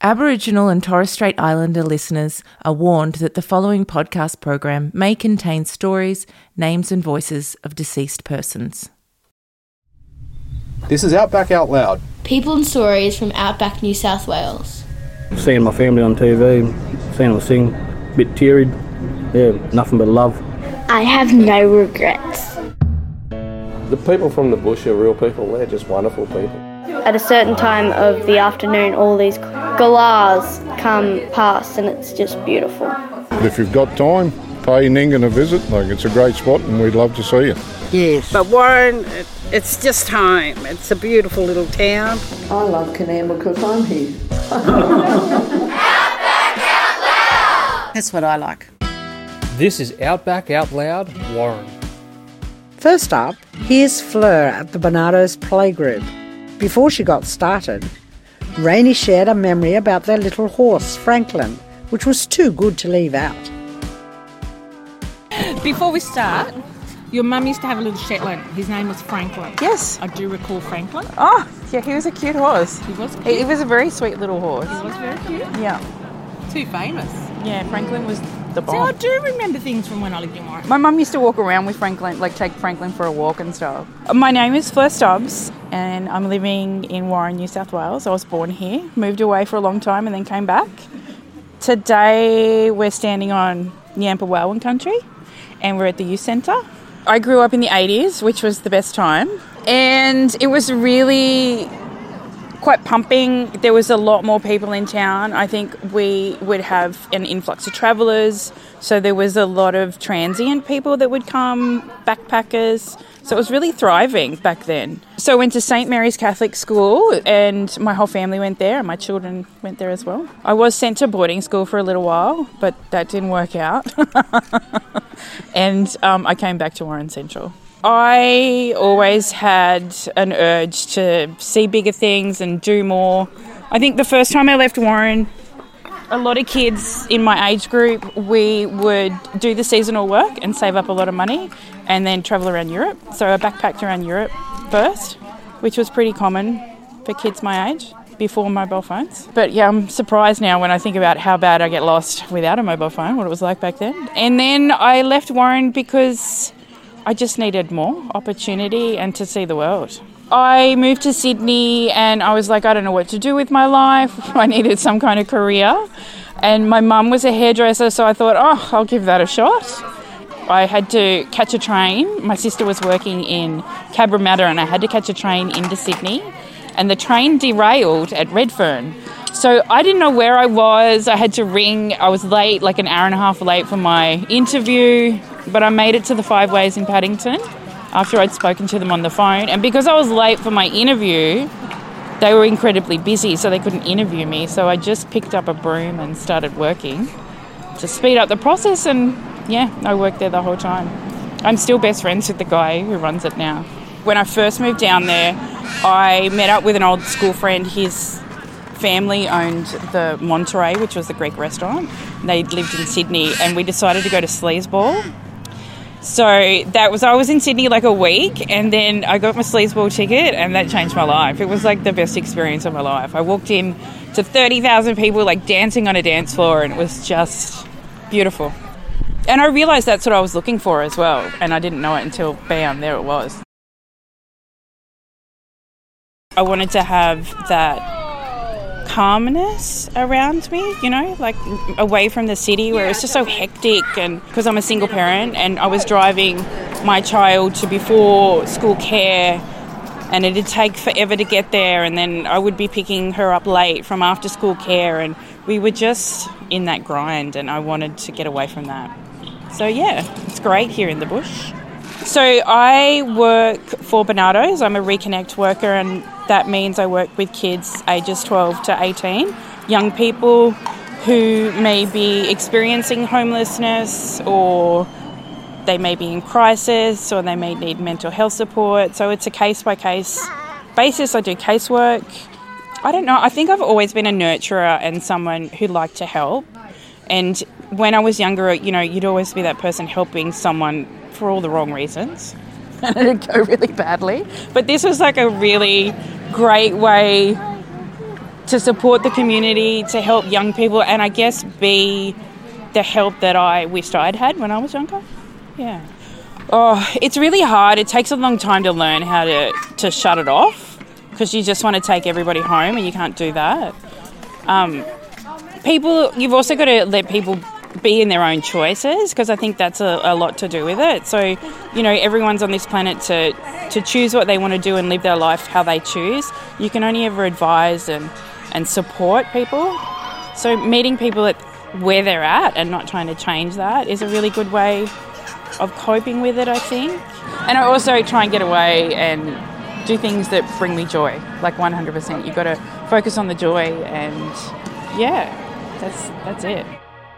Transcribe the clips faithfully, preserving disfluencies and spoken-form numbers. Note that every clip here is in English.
Aboriginal and Torres Strait Islander listeners are warned that the following podcast program may contain stories, names and voices of deceased persons. This is Outback Out Loud. People and stories from Outback New South Wales. Seeing my family on T V, seeing them sing, a bit teary, yeah, nothing but love. I have no regrets. The people from the bush are real people, they're just wonderful people. At a certain time of the afternoon, all these galahs come past and it's just beautiful. If you've got time, pay Nyngan a visit. Like, it's a great spot and we'd love to see you. Yes, but Warren, it, it's just home. It's a beautiful little town. I love Canberra because I'm here. Outback Out Loud! That's what I like. This is Outback Out Loud, Warren. First up, here's Fleur at the Barnardo's Playgroup. Before she got started, Rainey shared a memory about their little horse, Franklin, which was too good to leave out. Before we start, your mum used to have a little Shetland. His name was Franklin. Yes. I do recall Franklin. Oh, yeah, he was a cute horse. He was cute. He, he was a very sweet little horse. He was very cute. Yeah. Too famous. Yeah, Franklin was the bomb. See, I do remember things from when I lived in Warren. My mum used to walk around with Franklin, like take Franklin for a walk and stuff. My name is Fleur Stubbs and I'm living in Warren, New South Wales. I was born here, moved away for a long time and then came back. Today we're standing on Yampa Walwyn country and we're at the youth centre. I grew up in the eighties, which was the best time, and it was really quite pumping. There was a lot more people in town. I think we would have an influx of travellers, so there was a lot of transient people that would come, backpackers. So it was really thriving back then. So I went to Saint Mary's Catholic School and my whole family went there and my children went there as well. I was sent to boarding school for a little while, but that didn't work out. and um, I came back to Warren Central. I always had an urge to see bigger things and do more. I think the first time I left Warren, a lot of kids in my age group, we would do the seasonal work and save up a lot of money and then travel around Europe. So I backpacked around Europe first, which was pretty common for kids my age before mobile phones. But yeah, I'm surprised now when I think about how bad I get lost without a mobile phone, what it was like back then. And then I left Warren because I just needed more opportunity and to see the world. I moved to Sydney and I was like, I don't know what to do with my life. I needed some kind of career. And my mum was a hairdresser, so I thought, oh, I'll give that a shot. I had to catch a train. My sister was working in Cabramatta and I had to catch a train into Sydney. And the train derailed at Redfern. So I didn't know where I was. I had to ring. I was late, like an hour and a half late for my interview. But I made it to the Five Ways in Paddington after I'd spoken to them on the phone. And because I was late for my interview, they were incredibly busy, so they couldn't interview me. So I just picked up a broom and started working to speed up the process. And yeah, I worked there the whole time. I'm still best friends with the guy who runs it now. When I first moved down there, I met up with an old school friend. His family owned the Monterey, which was the Greek restaurant. They lived in Sydney and we decided to go to Sleazeball. So that was, I was in Sydney like a week and then I got my sleazeball ticket and that changed my life. It was like the best experience of my life. I walked in to thirty thousand people like dancing on a dance floor and it was just beautiful. And I realised that's what I was looking for as well and I didn't know it until bam, there it was. I wanted to have that calmness around me, you know, like away from the city where it's just so hectic. And because I'm a single parent and I was driving my child to before school care and it'd take forever to get there and then I would be picking her up late from after school care and we were just in that grind and I wanted to get away from that. So yeah, it's great here in the bush. So I work for Barnardo's. I'm a Reconnect worker and that means I work with kids ages twelve to eighteen, young people who may be experiencing homelessness or they may be in crisis or they may need mental health support. So it's a case-by-case basis. I do casework. I don't know. I think I've always been a nurturer and someone who liked to help. And when I was younger, you know, you'd always be that person helping someone for all the wrong reasons. And it'd go really badly. But this was like a really great way to support the community, to help young people, and I guess be the help that I wished I'd had when I was younger. Yeah. Oh, it's really hard. It takes a long time to learn how to, to shut it off, because you just want to take everybody home and you can't do that. Um, people, you've also got to let people be in their own choices, because I think that's a, a lot to do with it. So, you know, everyone's on this planet to, to choose what they want to do and live their life how they choose. You can only ever advise and, and support people. So meeting people at where they're at and not trying to change that is a really good way of coping with it, I think. And I also try and get away and do things that bring me joy, like one hundred percent. You've got to focus on the joy, and yeah, that's that's it.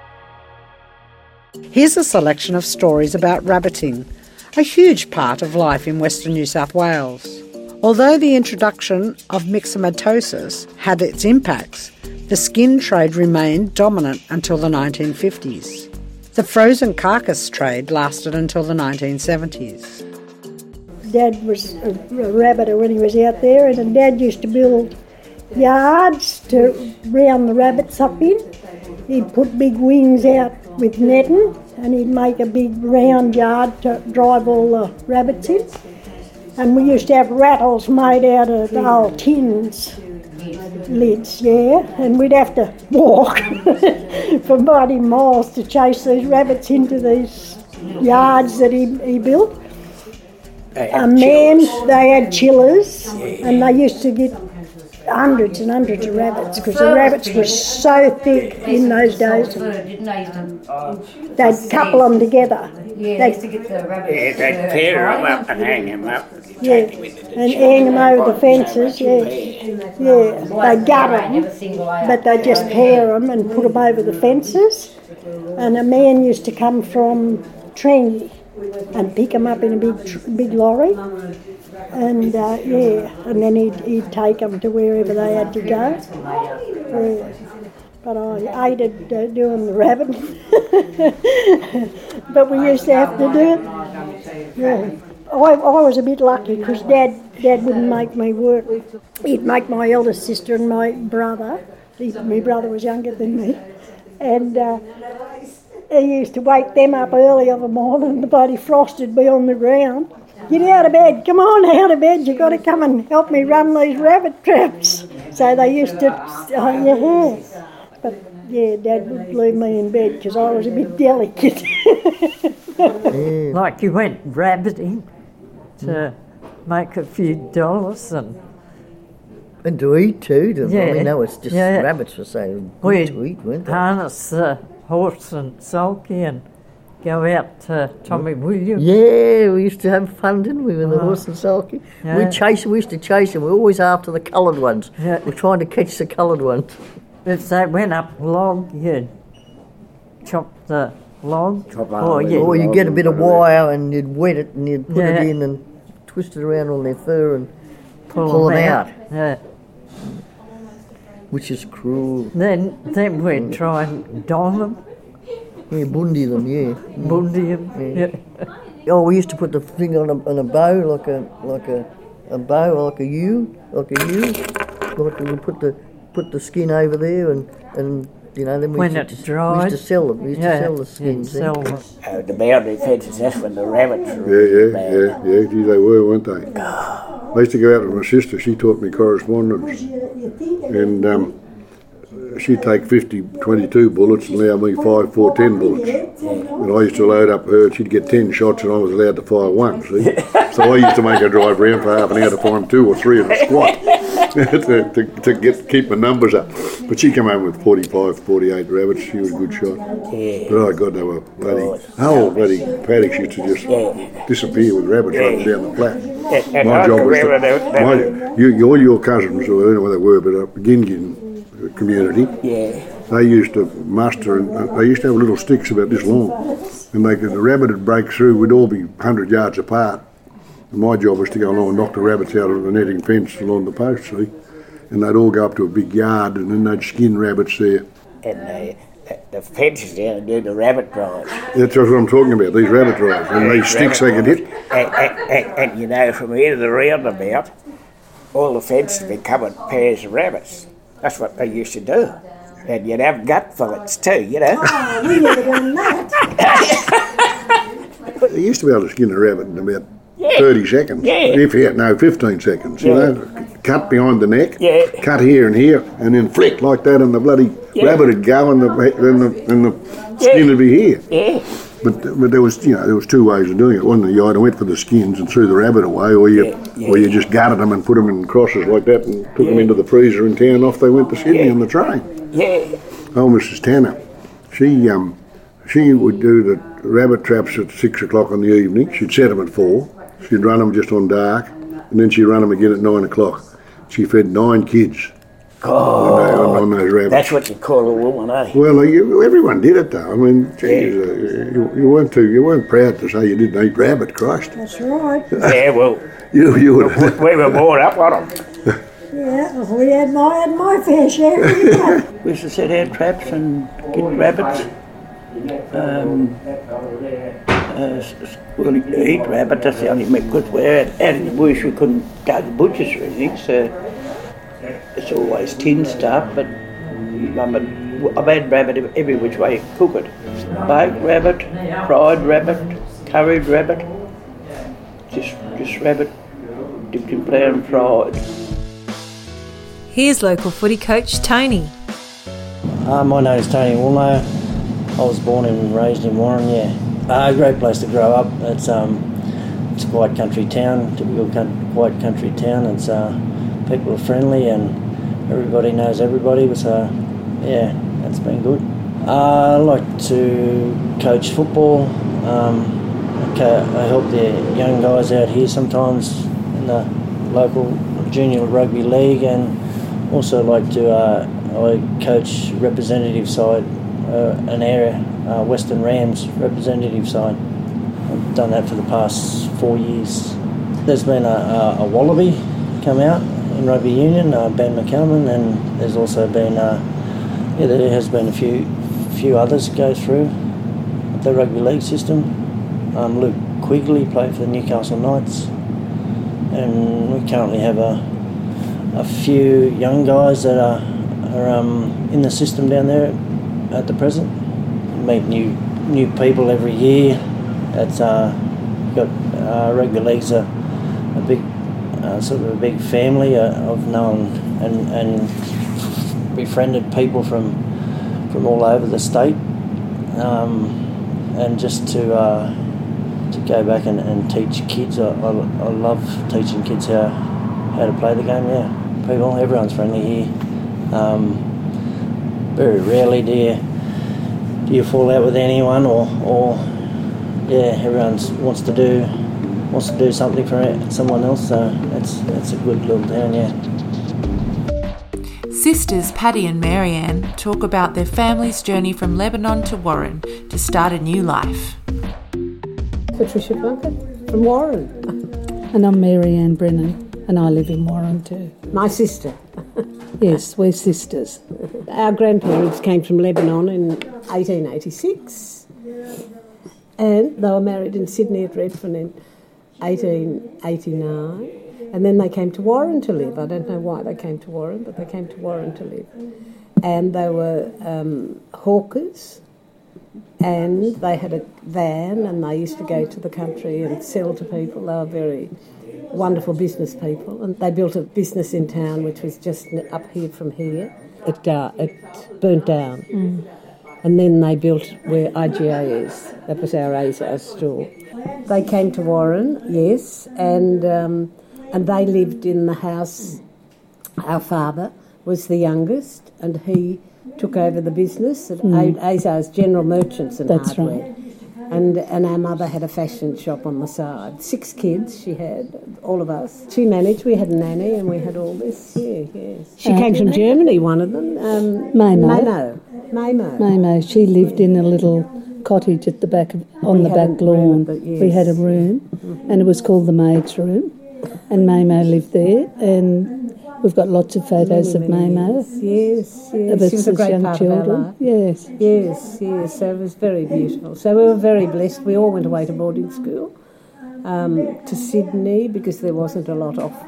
Here's a selection of stories about rabbiting, a huge part of life in Western New South Wales. Although the introduction of myxomatosis had its impacts, the skin trade remained dominant until the nineteen fifties. The frozen carcass trade lasted until the nineteen seventies. Dad was a, a rabbiter when he was out there, and Dad used to build yards to round the rabbits up in. He'd put big wings out with netting, and he'd make a big round yard to drive all the rabbits in. And we used to have rattles made out of old tins lids, yeah, and we'd have to walk for mighty miles to chase these rabbits into these yards that he, he built. A man, they had chillers, and they used to get hundreds and hundreds of rabbits, because the rabbits were so thick in those days. They'd couple them together. Yeah, they used to get the rabbits. Yeah, they'd pair them up and hang them up. Yeah, and hang them over the fences, yeah. Yeah, they gut them, but they just pair them and put them over the fences. And a man used to come from Trengy and pick them up in a big big lorry. And uh, yeah, and then he'd, he'd take them to wherever they had to go. Yeah. But I hated uh, doing the rabbit. But we used to have to do it. Yeah. I, I was a bit lucky, because Dad Dad wouldn't make me work. He'd make my eldest sister and my brother. He, my brother was younger than me. And uh, he used to wake them up early of a morning, and the bloody frost would be on the ground. Get out of bed, come on out of bed, you've got to come and help me run these rabbit traps. So they used to, oh yeah. But yeah, Dad would leave me in bed because I was a bit delicate. Like you went rabbiting to make a few dollars and... And to eat too, to, yeah. I mean, that was just, yeah. rabbits were so good We'd to eat, weren't they? harness the horse and sulky and go out to Tommy Williams. Yeah, we used to have fun, didn't we, with the oh. horse and sulky? Yeah. We chase, we used to chase them. We were always after the coloured ones. Yeah. We're trying to catch the coloured ones. If they went up log, you'd chop the log. Chop or you'd, or you'd get a bit of wire and you'd wet it and you'd put yeah. it in and twist it around on their fur and pull, pull them, them out. out. Yeah. Which is cruel. Then, then we'd try and dong them. Yeah, bundy them, yeah. Bundy them, yeah. yeah. Oh, we used to put the thing on a, on a bow, like a like a, a bow, like a U, like a U. Like we put the put the skin over there, and, and you know then we when used, it's to, dried, we used to sell them. We used yeah, to sell the skins. Sell them. Uh, the boundary fences, that's when the rabbits were Yeah, yeah, bad. yeah, yeah. Gee, they were, weren't they? I used to go out with my sister. She taught me correspondence, and. Um, She'd take fifty twenty-two bullets and allow me five four ten bullets. And I used to load up her, she'd get ten shots and I was allowed to fire one, see? So I used to make her drive around for half an hour to find two or three in a squat to, to, to get keep my numbers up. But she came home with forty-five, forty-eight rabbits, she was a good shot. Yeah. But oh God, they were bloody, whole bloody paddocks used to just yeah. disappear with rabbits yeah. running down the flat. Yeah, my job was to, my, you, you, all your cousins, or I don't know where they were, but up Gingin community, yeah. they used to muster, and uh, they used to have little sticks about this long, and they could, the rabbit would break through, we'd all be one hundred yards apart, and my job was to go along and knock the rabbits out of the netting fence along the post, see, and they'd all go up to a big yard, and then they'd skin rabbits there. And they, the, the fences there and do the rabbit drives. That's what I'm talking about, these rabbit drives, and these sticks they could hit. And, and, and, and you know, from here to the roundabout, all the fences be covered pairs of rabbits. That's what they used to do. And you'd have gut fillets too, you know. Oh, we never done that. They used to be able to skin a rabbit in about Yeah. thirty seconds. Yeah. If you had, no, fifteen seconds, you Yeah. know. Cut behind the neck, Yeah. cut here and here, and then flick like that, and the bloody Yeah. rabbit would go, and the and the, and the skin Yeah. would be here. Yeah. But but there was you know there was two ways of doing it. One, you either went for the skins and threw the rabbit away, or you Yeah, yeah. or you just gutted them and put them in crosses like that, and took them Yeah. into the freezer in town. Off they went to Sydney Yeah. on the train. Yeah. Oh, Missus Tanner, she um she would do the rabbit traps at six o'clock in the evening. She'd set them at four. She'd run them just on dark, and then she'd run them again at nine o'clock. She fed nine kids Oh, on, those, on, on those rabbits. that's what you call a woman, eh? Well, you, everyone did it though. I mean, geez, uh, you, you weren't too, you weren't proud to say you didn't eat rabbit, Christ. That's right. Yeah, well, You, you would. we were brought up on them. Yeah, we had my, had my fair share. Anyway. We used to set our traps and get rabbits. Um, uh, s- s- well, you eat rabbit, that's the only meat, because we're out, out in the bush, we couldn't go to the butchers or anything, so it's always tin stuff, but Mum had, I've had rabbit every which way you cook it. Baked rabbit, fried rabbit, curried rabbit, just, just rabbit dipped in flour and fried. Here's local footy coach Tony. Uh, my name is Tony Woolnough. I was born and raised in Warren, yeah. Uh, great place to grow up. It's um, it's a quiet country town, typical con- quiet country town. It's uh, people are friendly and everybody knows everybody. So yeah, that's been good. Uh, I like to coach football. Um, I, co- I help the young guys out here sometimes in the local junior rugby league, and also like to uh, I coach representative side. Uh, an area, uh, Western Rams representative side. I've done that for the past four years. There's been a, a, a Wallaby come out in rugby union, uh, Ben McCalman, and there's also been, uh, yeah, there has been a few few others go through the rugby league system. Um, Luke Quigley played for the Newcastle Knights, and we currently have a a few young guys that are, are um, in the system down there at the present. Meet new new people every year. It's uh, got uh, rugby league's a, a big uh, sort of a big family. Uh, I've known and and befriended people from from all over the state, um, and just to uh, to go back and, and teach kids. I, I, I love teaching kids how how to play the game. Yeah, people, everyone's friendly here. Um, Very rarely do you do you fall out with anyone, or or yeah, everyone wants to do wants to do something for someone else. So it's it's a good little town, yeah. Sisters Paddy and Marianne talk about their family's journey from Lebanon to Warren to start a new life. Patricia Plunkett from Warren. And I'm Marianne Brennan, and I live in Warren too. My sister. Yes, we're sisters. Our grandparents came from Lebanon in eighteen eighty-six, and they were married in Sydney at Redfern in eighteen eighty-nine, and then they came to Warren to live. I don't know why they came to Warren, but they came to Warren to live. And they were um, hawkers, and they had a van, and they used to go to the country and sell to people. They were very wonderful business people, and they built a business in town which was just up here from here. It, uh, it burnt down, mm. and then they built where I G A is. That was our Azar store. They came to Warren, yes, and um, and they lived in the house. Our father was the youngest, and he took over the business at mm. Azar's General Merchants and That's Hardware. Right. And and our mother had a fashion shop on the side. Six kids she had, all of us. She managed, we had a nanny and we had all this, yeah, yes. She uh, came from Germany, one of them. Um, Maymo. Maymo. Maymo. Maymo. She lived in a little cottage at the back of, on we the back lawn. The, yes. We had a room, mm-hmm. and it was called the maid's room, and Maymo lived there, and we've got lots of photos many, of many Maymo. Yes, yes. Of us she was a great young part children. of our life. Yes. Yes, yes. So it was very beautiful. So we were very blessed. We all went away to boarding school, um, to Sydney, because there wasn't a lot offering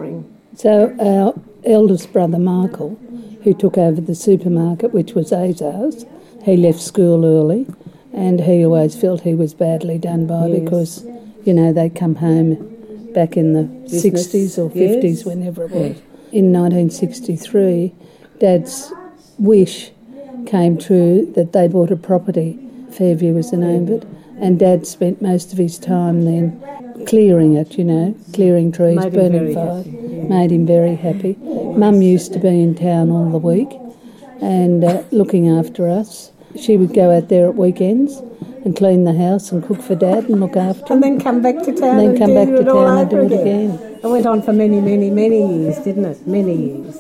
So our eldest brother, Michael, who took over the supermarket, which was Azar's, he left school early, and he always felt he was badly done by Yes. because, you know, they'd come home back in the Business, sixties or fifties, yes. whenever it was. In nineteen sixty-three, Dad's wish came true that they bought a property. Fairview was the name of it. And Dad spent most of his time then clearing it, you know, clearing trees, Made him burning very fires. happy, yeah. Made him very happy. Mum used to be in town all the week and uh, looking after us. She would go out there at weekends and clean the house and cook for Dad and look after And him. then come back to town And then and, come do back to it all town and do over it again. again. It went on for many, many, many years, didn't it? Many years.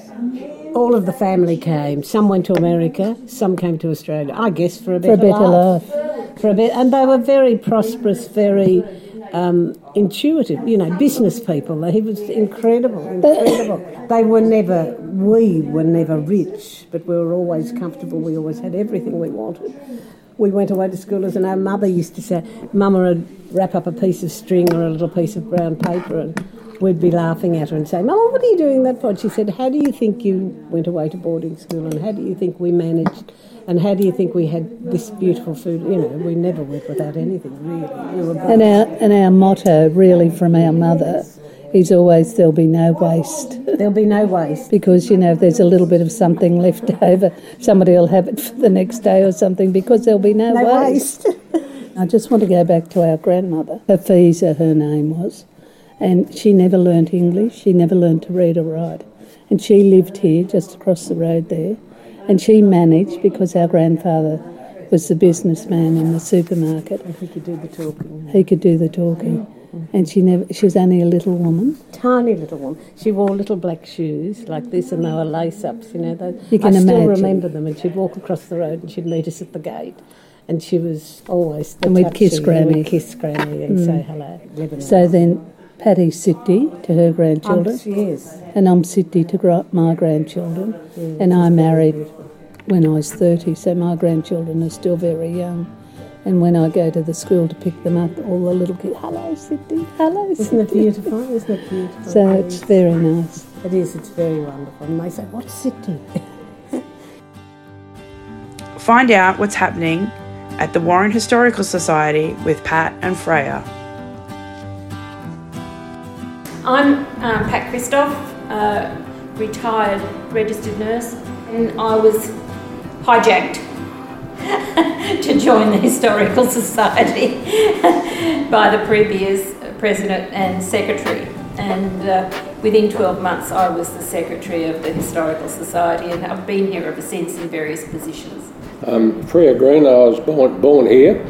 All of the family came. Some went to America, some came to Australia, I guess for a For a better, better life. For a bit, and they were very prosperous, very um, intuitive, you know, business people. He was incredible, incredible. They were never, we were never rich, but we were always comfortable. We always had everything we wanted. We went away to school, and our mother used to say, Mama would wrap up a piece of string or a little piece of brown paper, and we'd be laughing at her and say, Mama, what are you doing that for? And she said, how do you think you went away to boarding school, and how do you think we managed, and how do you think we had this beautiful food? You know, we never went without anything, really. We were And our, and our motto, really, from our mother, is always there'll be no waste. There'll be no waste. Because, you know, if there's a little bit of something left over, somebody will have it for the next day or something, because there'll be no, No waste. I just want to go back to our grandmother. Hafiza, her name was, and she never learnt English. She never learnt to read or write. And she lived here, just across the road there, and she managed, because our grandfather was the businessman in the supermarket. He could do the talking. He could do the talking. And she never. She was only a little woman. Tiny little one. She wore little black shoes like this, and they were lace-ups, you know. They, You can I still imagine. remember them, and she'd walk across the road and she'd meet us at the gate. And she was always the And we'd touchy, kiss and Granny. We'd kiss Granny and Mm. say hello. Lebanon. So then Patty Sidney to her grandchildren. Um, yes. And I'm Sidney to gra- my grandchildren. Yes, And I it's married when I was thirty, so my grandchildren are still very young. And when I go to the school to pick them up, all the little kids, hello Sidney, hello Isn't Sidney. it beautiful? Isn't it beautiful? So It it's is. very nice. It is, it's very wonderful. And they say, what's Sydney? Find out what's happening at the Warren Historical Society with Pat and Freya. I'm um, Pat Christoph, a retired registered nurse, and I was hijacked to join the Historical Society by the previous president and secretary. And uh, within twelve months I was the secretary of the Historical Society, and I've been here ever since in various positions. Um, Freya Green, I was born, born here.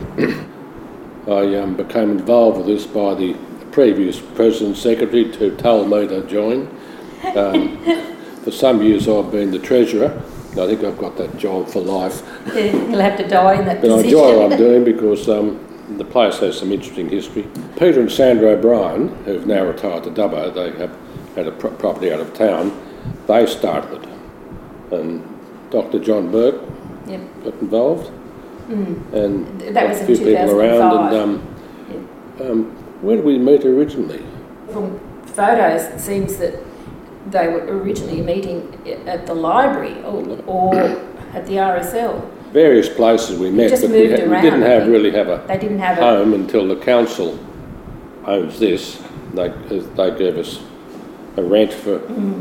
I um, became involved with this by the previous president secretary who told me to join. Um, for some years I've been the treasurer. I think I've got that job for life. Yeah, you'll have to die in that But I position. enjoy what I'm doing because um, the place has some interesting history. Peter and Sandra O'Brien, who've now retired to Dubbo, they have had a pro- property out of town, they started it. And Doctor John Burke Yep. got involved. Mm. And That was a in few people two thousand five. around. And um, um, where did we meet originally? From photos, it seems that they were originally meeting at the library or, or at the R S L. Various places we met, just but we, moved ha- we around, didn't I have think. really have a They didn't have a- home until the council owns this. They they gave us a rent for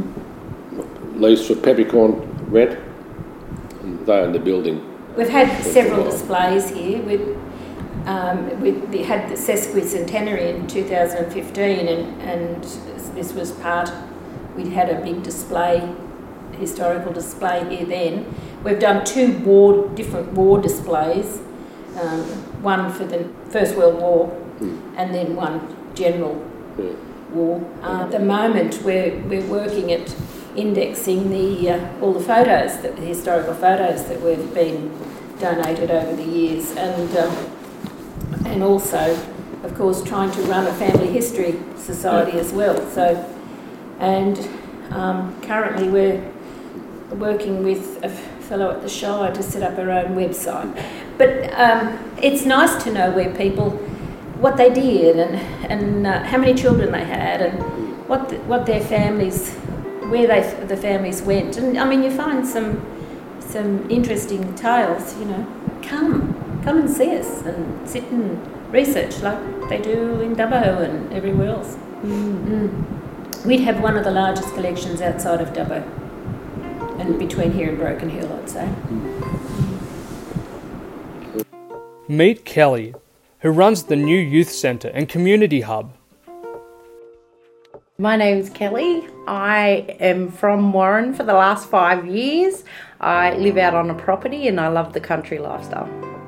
Mm. lease for peppercorn rent, and they own the building. We've had for several a while. displays here. We've, um, we, we had the sesquicentenary in two thousand fifteen, and, and this was part. We had a big display, historical display here then. We've done two war, different war displays, um, one for the First World War Mm. and then one general Yeah. war. Uh, at the moment, we're we're working at indexing the uh, all the photos, that the historical photos that we've been donated over the years, and um, and also, of course, trying to run a family history society as well. So, and um, currently we're working with a fellow at the Shire to set up our own website. But um, it's nice to know where people, what they did, and and uh, how many children they had, and what the, what their families, where they the families went, and I mean you find some some interesting tales. You know, come come and see us and sit and research like they do in Dubbo and everywhere else. Mm. Mm. We'd have one of the largest collections outside of Dubbo, and between here and Broken Hill, I'd say. Meet Kelly, who runs the new youth centre and community hub. My name's Kelly. I am from Warren for the last five years. I live out on a property and I love the country lifestyle.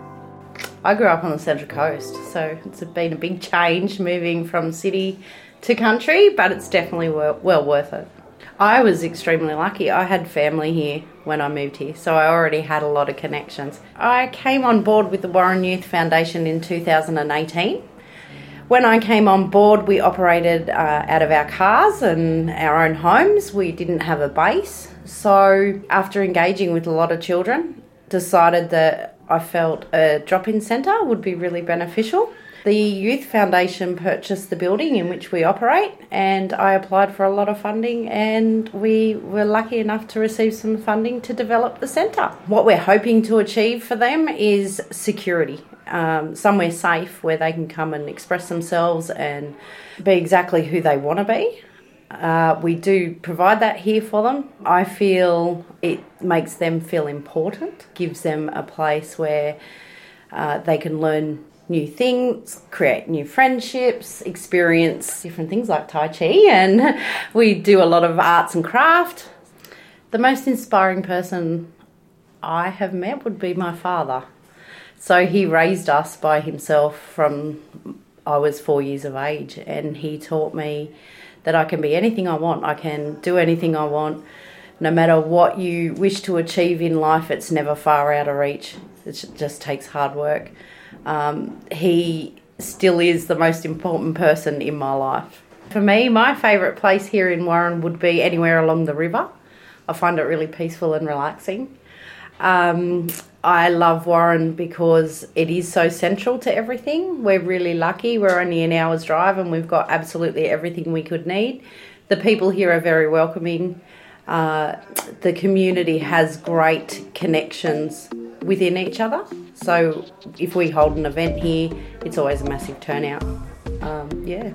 I grew up on the Central Coast, so it's been a big change moving from city to country, but it's definitely well worth it. I was extremely lucky. I had family here when I moved here, so I already had a lot of connections. I came on board with the Warren Youth Foundation in two thousand eighteen. When I came on board, we operated uh, out of our cars and our own homes. We didn't have a base. So after engaging with a lot of children, decided that I felt a drop-in centre would be really beneficial. The Youth Foundation purchased the building in which we operate, and I applied for a lot of funding, and we were lucky enough to receive some funding to develop the centre. What we're hoping to achieve for them is security, um, somewhere safe where they can come and express themselves and be exactly who they want to be. Uh, we do provide that here for them. I feel it makes them feel important, gives them a place where uh, they can learn new things, create new friendships, experience different things like Tai Chi, and we do a lot of arts and craft. The most inspiring person I have met would be my father. So he raised us by himself from I was four years of age, and he taught me that I can be anything I want. I can do anything I want. No matter what you wish to achieve in life, it's never far out of reach. It just takes hard work. Um, he still is the most important person in my life. For me, my favourite place here in Warren would be anywhere along the river. I find it really peaceful and relaxing. Um, I love Warren because it is so central to everything. We're really lucky. We're only an hour's drive and we've got absolutely everything we could need. The people here are very welcoming. Uh, the community has great connections within each other. So if we hold an event here, it's always a massive turnout. Um, yeah.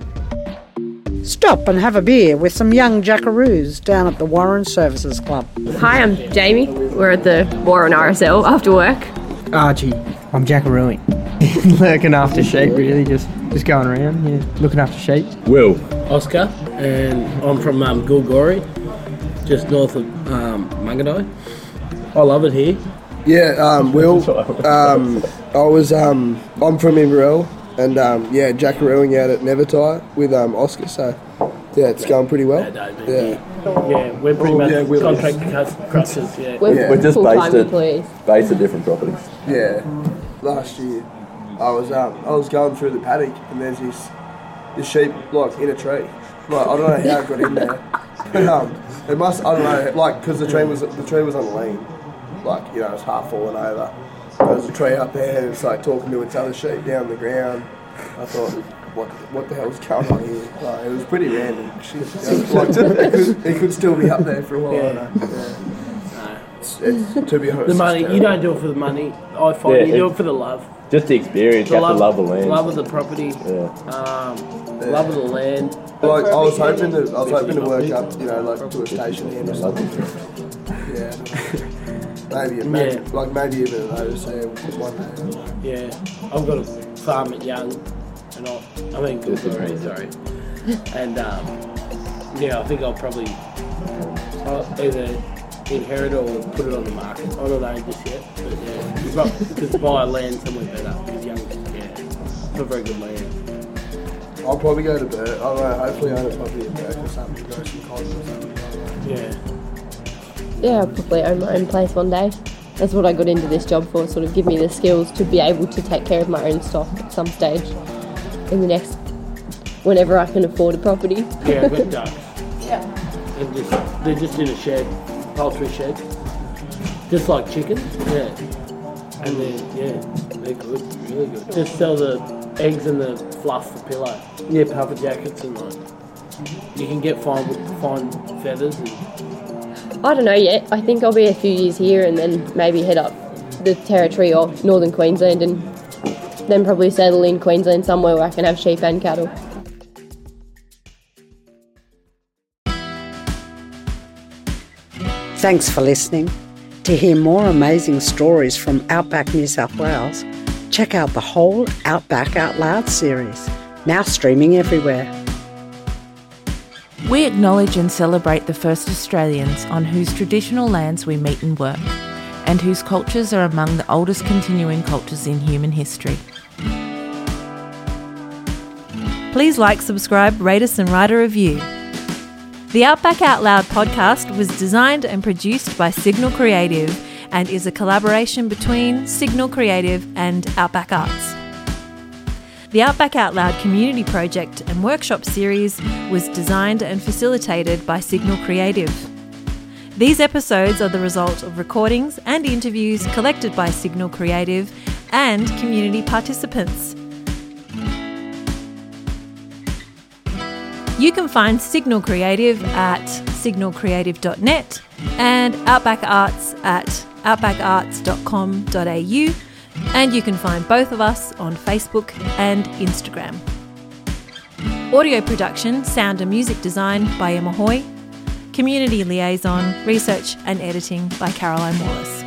Stop and have a beer with some young jackaroos down at the Warren Services Club. Hi, I'm Jamie. We're at the Warren R S L after work. Archie, I'm jackarooing. Looking after sheep, really, just just going around, yeah, looking after sheep. Will. Oscar, and I'm from um, Gulgori, just north of um, Mungadai. I love it here. Yeah, um, Will. Um, I was. Um, I'm from Inverell, and um, yeah, jackarooing out at Nevertire with um, Oscar. So yeah, it's going pretty well. Yeah, yeah, we're pretty much yeah, we're contract crushers. Yeah, we're, yeah. we're just based at based at different properties. Yeah, last year I was um, I was going through the paddock, and there's this this sheep like in a tree. Like I don't know how it got in there, but um, it must. I don't know, like because the tree was the tree was on the lean. Like, you know, it's half fallen over. There was a tree up there and it's like talking to its other sheep down the ground. I thought, what what the hell's going on here? Like, it was pretty random. Shit, you know, like, it, could, it could still be up there for a while. Yeah. I know. Yeah. It's, it's, to be honest, the money, you don't do it for the money. I find yeah, you do it for the love. Just the experience, the you have love, to love the land. Love of the property, yeah. um, yeah. love of the land. Like, I was hoping to, I was hoping to work up, you know, like to a station here or something. Yeah. Maybe, maybe yeah. like maybe even an overseer one day. Yeah, I've got a farm at Young, and I, I mean Gulgori, sorry. And um, yeah, I think I'll probably I'll either inherit it or put it on the market. I don't know just yet, but yeah, you've got to buy land somewhere better because Young, yeah, it's not very good land. I'll probably go to Burt. I don't know. Hopefully, own a property in Burt or something. Grow some cotton or something. Yeah. Yeah, I'll probably own my own place one day. That's what I got into this job for, sort of give me the skills to be able to take care of my own stock at some stage in the next, whenever I can afford a property. Yeah, I've got ducks. Yeah. And just, they're just in a shed, poultry shed, just like chickens, yeah. And then, yeah, they're good, really good. Just sell the eggs and the fluff for pillow. Yeah, puffer jackets and like, you can get fine fine feathers. And I don't know yet. I think I'll be a few years here and then maybe head up the Territory or Northern Queensland and then probably settle in Queensland somewhere where I can have sheep and cattle. Thanks for listening. To hear more amazing stories from Outback New South Wales, check out the whole Outback Out Loud series, now streaming everywhere. We acknowledge and celebrate the first Australians on whose traditional lands we meet and work, and whose cultures are among the oldest continuing cultures in human history. Please like, subscribe, rate us and write a review. The Outback Out Loud podcast was designed and produced by Signal Creative and is a collaboration between Signal Creative and Outback Arts. The Outback Out Loud community project and workshop series was designed and facilitated by Signal Creative. These episodes are the result of recordings and interviews collected by Signal Creative and community participants. You can find Signal Creative at signal creative dot net and Outback Arts at outback arts dot com dot a u, and you can find both of us on Facebook and Instagram. Audio production, sound and music design by Emma Hoy. Community liaison, research and editing by Caroline Wallace.